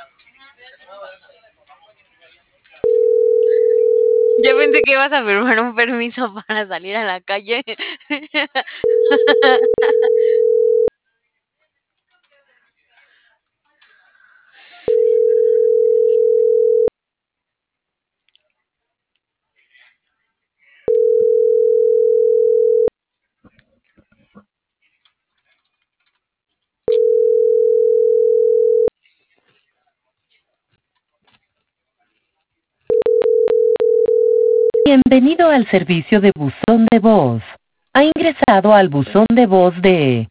Yo pensé que ibas a firmar un permiso para salir a la calle. Bienvenido al servicio de buzón de voz. Ha ingresado al buzón de voz de